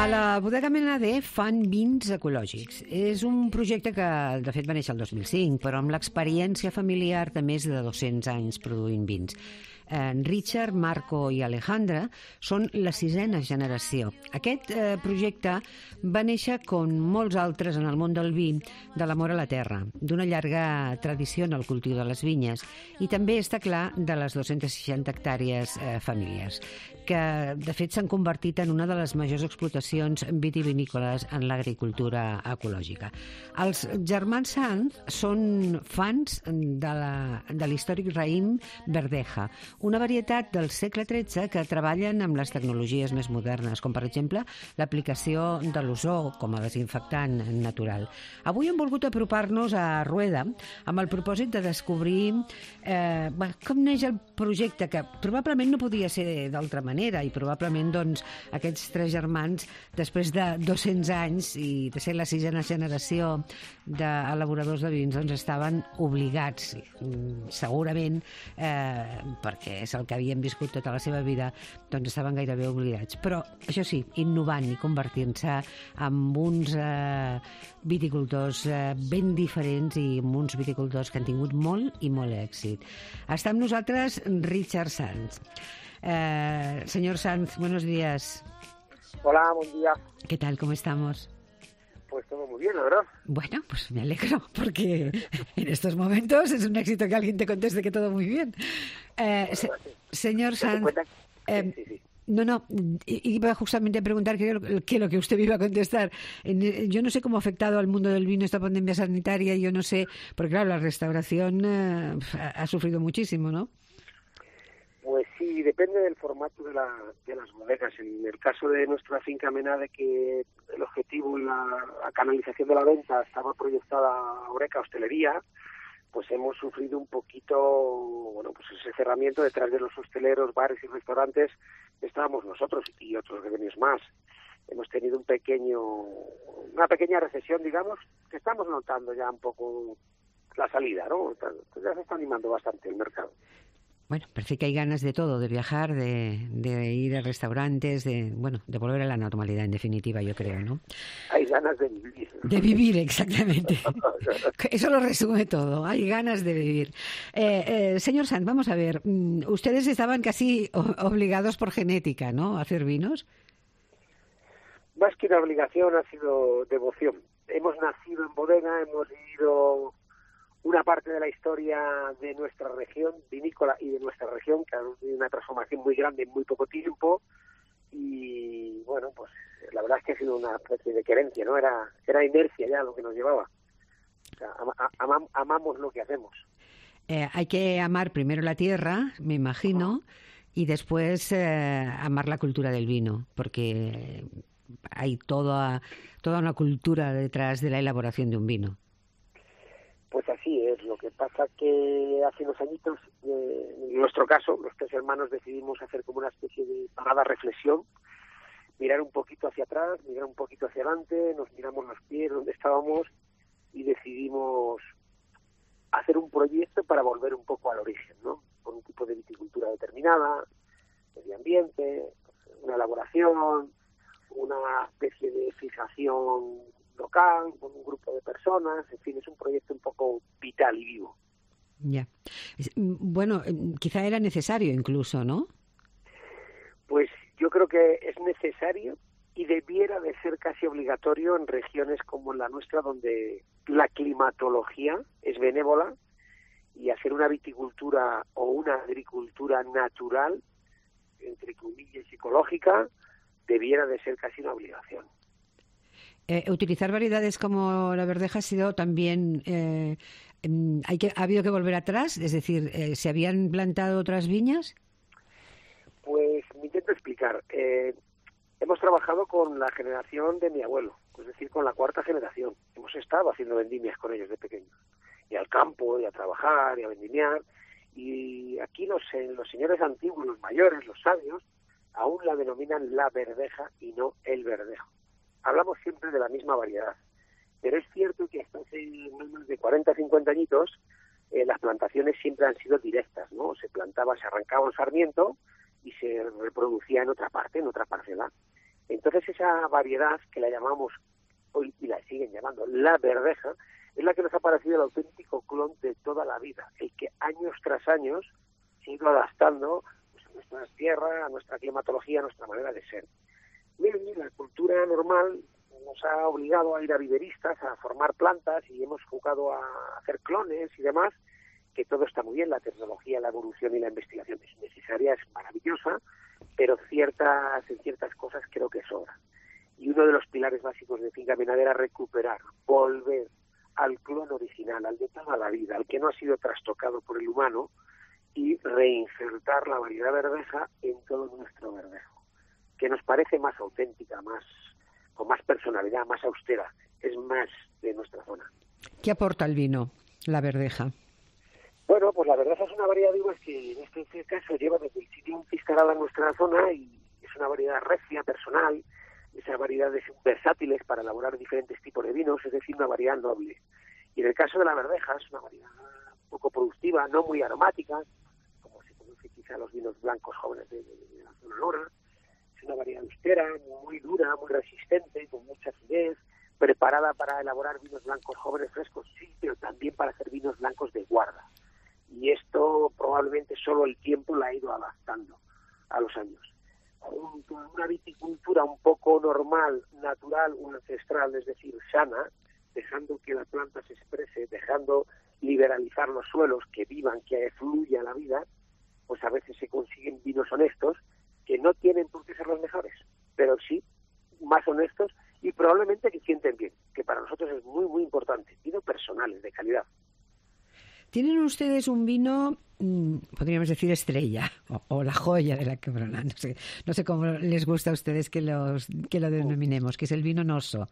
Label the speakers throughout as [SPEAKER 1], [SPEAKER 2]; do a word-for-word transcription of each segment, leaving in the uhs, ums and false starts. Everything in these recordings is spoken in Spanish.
[SPEAKER 1] A la bodega Menade fan vins ecològics. És un projecte que, de fet, va néixer el dos mil cinc, però amb l'experiència familiar de més de dos-cents anys produint vins. En Richard, Marco i Alejandra són la sisena generació. Aquest eh, projecte va néixer, com molts altres en el món del vi, de l'amor a la terra, d'una llarga tradició en el cultiu de les vinyes i també, està clar, de les dues-centes seixanta hectàrees eh, familiars, que de fet s'han convertit en una de les majors explotacions vitivinícoles en l'agricultura ecològica. Els germans Sanz són fans de la, de l'històric raïm Verdeja, una varietat del segle tretze que treballen amb les tecnologies més modernes, com per exemple l'aplicació de l'ozó com a desinfectant natural. Avui hem volgut apropar-nos a Rueda amb el propòsit de descobrir eh, com neix el projecte, que probablement no podia ser d'altra manera, i probablement doncs, aquests tres germans, després de dos-cents anys i de ser la sisena generació d'elaboradors de vins, doncs estaven obligats, segurament, eh, perquè és el que havien viscut tota la seva vida, doncs estaven gairebé oblidats. Però, això sí, innovant i convertint-se en uns eh, viticultors eh, ben diferents i en uns viticultors que han tingut molt i molt èxit. Està amb nosaltres Richard Sanz. Eh, señor Sanz, buenos días.
[SPEAKER 2] Hola, buen día.
[SPEAKER 1] ¿Qué tal? ¿Cómo estamos?
[SPEAKER 2] Pues todo muy bien, la verdad.
[SPEAKER 1] Bueno, pues me alegro, porque en estos momentos es un éxito que alguien te conteste que todo muy bien. Eh, se, señor Sanz, eh, sí, sí. no, no, iba justamente a preguntar qué es lo que usted me iba a contestar. Yo no sé cómo ha afectado al mundo del vino esta pandemia sanitaria, yo no sé, porque claro, la restauración eh, ha sufrido muchísimo, ¿no?
[SPEAKER 2] Pues sí, depende del formato de, la, de las bodegas. En el caso de nuestra finca Menade, que el objetivo y la, la canalización de la venta estaba proyectada a Horeca Hostelería, pues hemos sufrido un poquito, bueno, pues ese cerramiento. Detrás de los hosteleros, bares y restaurantes estábamos nosotros y otros gremios más. Hemos tenido un pequeño, una pequeña recesión, digamos, que estamos notando ya un poco la salida, ¿no? Ya se está animando bastante el mercado.
[SPEAKER 1] Bueno, parece que hay ganas de todo, de viajar, de, de ir a restaurantes, de bueno, de volver a la normalidad, en definitiva, yo creo, ¿no?
[SPEAKER 2] Hay ganas de vivir.
[SPEAKER 1] De vivir, exactamente. Eso lo resume todo, hay ganas de vivir. Eh, eh, señor Sanz, vamos a ver, ustedes estaban casi obligados por genética, ¿no?, a hacer vinos.
[SPEAKER 2] Más que una obligación, ha sido devoción. Hemos nacido en bodega, hemos vivido una parte de la historia de nuestra región vinícola y de nuestra región, que ha tenido una transformación muy grande en muy poco tiempo, y bueno, pues la verdad es que ha sido una especie de querencia, ¿no? Era, era inercia ya lo que nos llevaba. O sea, am, am, amamos lo que hacemos.
[SPEAKER 1] Eh, hay que amar primero la tierra, me imagino, uh-huh. y después eh, amar la cultura del vino, porque hay toda, toda una cultura detrás de la elaboración de un vino.
[SPEAKER 2] Pues así es. Lo que pasa que hace unos añitos, eh, en nuestro caso, los tres hermanos decidimos hacer como una especie de parada reflexión, mirar un poquito hacia atrás, mirar un poquito hacia adelante, nos miramos los pies donde estábamos y decidimos hacer un proyecto para volver un poco al origen, ¿no? Con un tipo de viticultura determinada, medio ambiente, una elaboración, una especie de fijación local, con un grupo de personas, en fin, es un proyecto un poco vital y vivo.
[SPEAKER 1] Ya. Bueno, quizá era necesario incluso, ¿no?
[SPEAKER 2] Pues yo creo que es necesario y debiera de ser casi obligatorio en regiones como la nuestra, donde la climatología es benévola, y hacer una viticultura o una agricultura natural, entre comillas, ecológica, debiera de ser casi una obligación.
[SPEAKER 1] Eh, utilizar variedades como la Verdeja ha sido también, eh, hay que, ¿ha habido que volver atrás? Es decir, eh, ¿se habían plantado otras viñas?
[SPEAKER 2] Pues me intento explicar. Eh, hemos trabajado con la generación de mi abuelo, es decir, con la cuarta generación. Hemos estado haciendo vendimias con ellos de pequeños, y al campo, y a trabajar, y a vendimiar. Y aquí los, eh, los señores antiguos, los mayores, los sabios, aún la denominan la Verdeja y no el Verdejo. Hablamos siempre de la misma variedad, pero es cierto que hasta hace menos de cuarenta, cincuenta añitos eh, las plantaciones siempre han sido directas, ¿no? Se plantaba, se arrancaba un sarmiento y se reproducía en otra parte, en otra parcela. Entonces esa variedad que la llamamos hoy y la siguen llamando la verdeja, es la que nos ha parecido el auténtico clon de toda la vida, el que años tras años se ha ido adaptando pues, a nuestra tierra, a nuestra climatología, a nuestra manera de ser. Bien, la cultura normal nos ha obligado a ir a viveristas, a formar plantas y hemos jugado a hacer clones y demás, que todo está muy bien, la tecnología, la evolución y la investigación es necesaria, es maravillosa, pero ciertas, en ciertas cosas creo que sobra. Y uno de los pilares básicos de Finca Minada era recuperar, volver al clon original, al de toda la vida, al que no ha sido trastocado por el humano, y reinsertar la variedad verdeja en todo nuestro verdejo, que nos parece más auténtica, más con más personalidad, más austera, es más de nuestra zona.
[SPEAKER 1] ¿Qué aporta el vino, la verdeja?
[SPEAKER 2] Bueno, pues la verdeja es una variedad de uvas que en este caso lleva desde el siglo instalada en nuestra zona y es una variedad recia, personal, esas variedades versátiles para elaborar diferentes tipos de vinos, es decir, una variedad noble. Y en el caso de la verdeja es una variedad poco productiva, no muy aromática, como se conoce quizá los vinos blancos jóvenes de, de, de la zona norte. Es una variedad austera, muy dura, muy resistente, con mucha acidez, preparada para elaborar vinos blancos jóvenes frescos, sí, pero también para hacer vinos blancos de guarda. Y esto probablemente solo el tiempo la ha ido adaptando a los años. Junto a una viticultura un poco normal, natural o ancestral, es decir, sana, dejando que la planta se exprese, dejando liberalizar los suelos, que vivan, que fluya la vida, pues a veces se consiguen vinos honestos que no tienen por qué ser los mejores, pero sí más honestos y probablemente que sienten bien, que para nosotros es muy, muy importante, vinos personales, de calidad.
[SPEAKER 1] Tienen ustedes un vino, podríamos decir estrella, o, o la joya de la Quebrona, no sé, no sé cómo les gusta a ustedes que, los, que lo denominemos, que es el vino Nosso.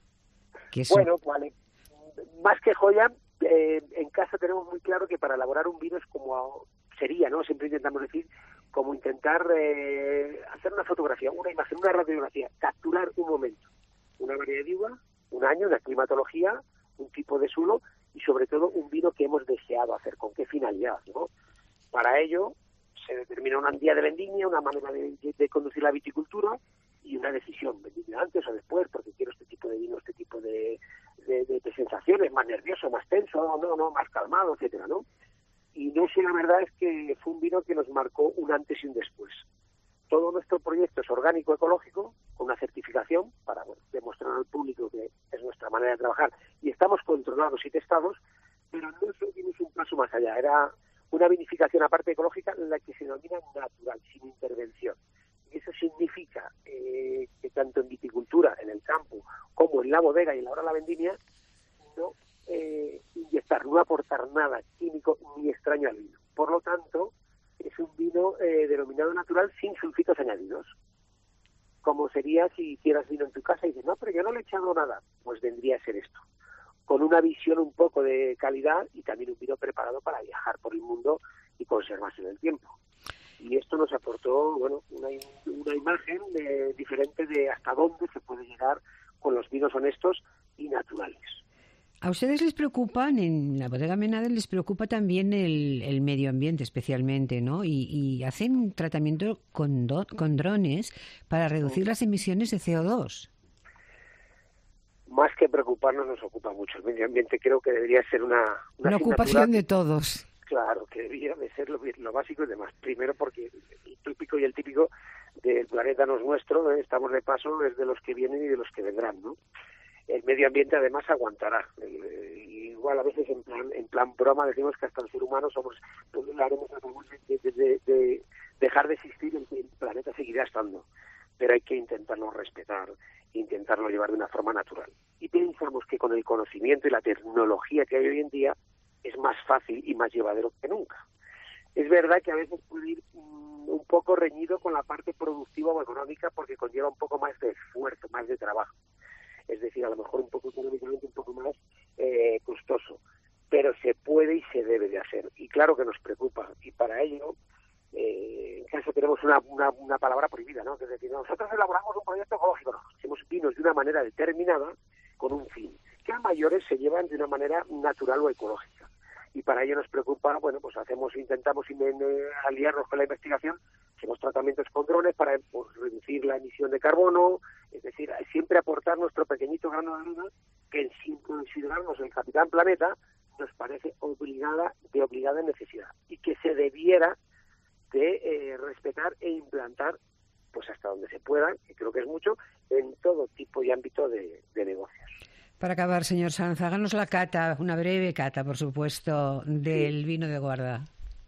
[SPEAKER 1] Que es
[SPEAKER 2] bueno, un... vale, más que joya, eh, en casa tenemos muy claro que para elaborar un vino es como sería, ¿no? Siempre intentamos decir, como intentar eh, hacer una fotografía, una imagen, una radiografía, capturar un momento, una variedad de uva, un año, una climatología, un tipo de suelo y sobre todo un vino que hemos deseado hacer, con qué finalidad, ¿no? Para ello se determina una día de vendimia, una manera de, de, de conducir la viticultura y una decisión, vendimia antes o después, porque quiero este tipo de vino, este tipo de, de, de, de sensaciones, más nervioso, más tenso, no, no, no, más calmado, etcétera, ¿no? Y no sé, la verdad es que fue un vino que nos marcó un antes y un después. Todo nuestro proyecto es orgánico, ecológico, con una certificación para bueno, demostrar al público que es nuestra manera de trabajar. Y estamos controlados y testados, pero no dimos un paso más allá. Era una vinificación aparte ecológica en la que se denomina natural, sin intervención. Y eso significa eh, que tanto en viticultura, en el campo, como en la bodega y en la hora de la vendimia, no eh, inyectar, no aportar nada químico ni extraño al vino. Por lo tanto, es un vino eh, denominado natural sin sulfitos añadidos. Como sería si hicieras vino en tu casa y dices, no, pero yo no le he echado nada. Pues vendría a ser esto. Con una visión un poco de calidad y también un vino preparado para viajar por el mundo y conservarse en el tiempo. Y esto nos aportó, bueno, una, una imagen de, diferente de hasta dónde se puede llegar con los vinos honestos y naturales.
[SPEAKER 1] ¿A ustedes les preocupan, en la bodega Menade les preocupa también el, el medio ambiente especialmente, ¿no? Y, y hacen tratamiento con, do, con drones para reducir las emisiones de C O dos.
[SPEAKER 2] Más que preocuparnos, nos ocupa mucho el medio ambiente. Creo que debería ser una... Una,
[SPEAKER 1] una ocupación de todos.
[SPEAKER 2] Claro, que debería de ser lo, lo básico y demás. Primero porque el típico y el típico del planeta no es nuestro, ¿eh? Estamos de paso, es de los que vienen y de los que vendrán, ¿no? El medio ambiente además aguantará. Eh, igual a veces en plan en plan broma decimos que hasta el ser humano somos, pues, haremos a favor de, de, de, de dejar de existir, el, el planeta seguirá estando. Pero hay que intentarlo respetar, intentarlo llevar de una forma natural. Y pensamos que con el conocimiento y la tecnología que hay hoy en día es más fácil y más llevadero que nunca. Es verdad que a veces puede ir um, un poco reñido con la parte productiva o económica porque conlleva un poco más de esfuerzo, más de trabajo. Es decir, a lo mejor un poco económicamente un poco más eh, costoso, pero se puede y se debe de hacer. Y claro que nos preocupa, y para ello, eh, en caso tenemos una, una, una palabra prohibida, ¿no? Es decir, nosotros elaboramos un proyecto ecológico, no, hacemos vinos de una manera determinada con un fin, que a mayores se llevan de una manera natural o ecológica. Y para ello nos preocupa, bueno, pues hacemos, intentamos aliarnos con la investigación, hacemos tratamientos con drones para pues, reducir la emisión de carbono, es decir, siempre aportar nuestro pequeñito grano de arena, que sin considerarnos el capitán planeta, nos parece obligada, de obligada necesidad, y que se debiera de eh, respetar e implantar, pues hasta donde se pueda, y creo que es mucho, en todo tipo y ámbito de, de negocios.
[SPEAKER 1] Para acabar, señor Sanz, háganos la cata, una breve cata, por supuesto, del sí. vino de guarda.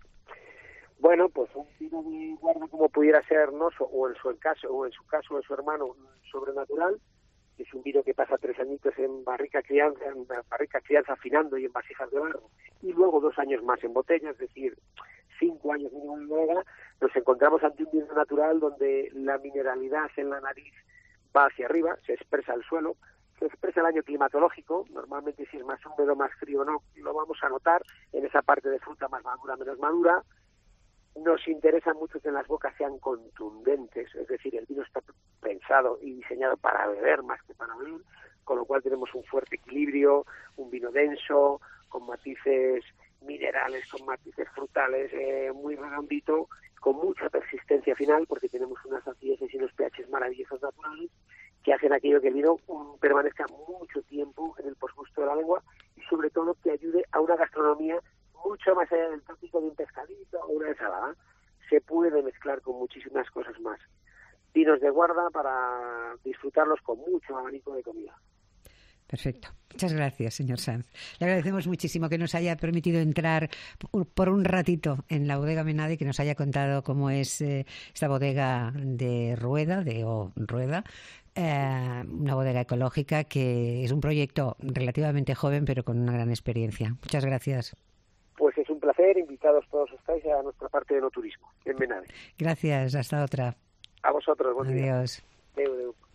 [SPEAKER 2] Bueno, pues un vino de guarda como pudiera ser Noso, o en su caso, o en su caso, en su hermano, Sobrenatural, que es un vino que pasa tres añitos en barrica crianza, en barrica crianza afinando y en vasijas de barro, y luego dos años más en botella, es decir, cinco años mínimo en bodega, nos encontramos ante un vino natural donde la mineralidad en la nariz va hacia arriba, se expresa al suelo, se expresa el año climatológico, normalmente si es más húmedo, más frío, no, lo vamos a notar en esa parte de fruta más madura, menos madura. Nos interesa mucho que en las bocas sean contundentes, es decir, el vino está pensado y diseñado para beber más que para beber, con lo cual tenemos un fuerte equilibrio, un vino denso, con matices minerales, con matices frutales, eh, muy redondito, con mucha persistencia final, porque tenemos unas acideces y unos pHs maravillosos naturales, que hacen aquello que el vino um, permanezca mucho tiempo en el posgusto de la lengua y sobre todo que ayude a una gastronomía mucho más allá del tópico de un pescadito o una ensalada. Se puede mezclar con muchísimas cosas más. Vinos de guarda para disfrutarlos con mucho abanico de comida.
[SPEAKER 1] Perfecto. Muchas gracias, señor Sanz. Le agradecemos muchísimo que nos haya permitido entrar por un ratito en la bodega Menade y que nos haya contado cómo es eh, esta bodega de Rueda, de o Rueda, eh, una bodega ecológica que es un proyecto relativamente joven pero con una gran experiencia. Muchas gracias.
[SPEAKER 2] Pues es un placer, invitados todos estáis a nuestra parte de no turismo en Menade.
[SPEAKER 1] Gracias, hasta otra.
[SPEAKER 2] A vosotros, buen día.
[SPEAKER 1] Adiós.
[SPEAKER 2] Adeu, adeu.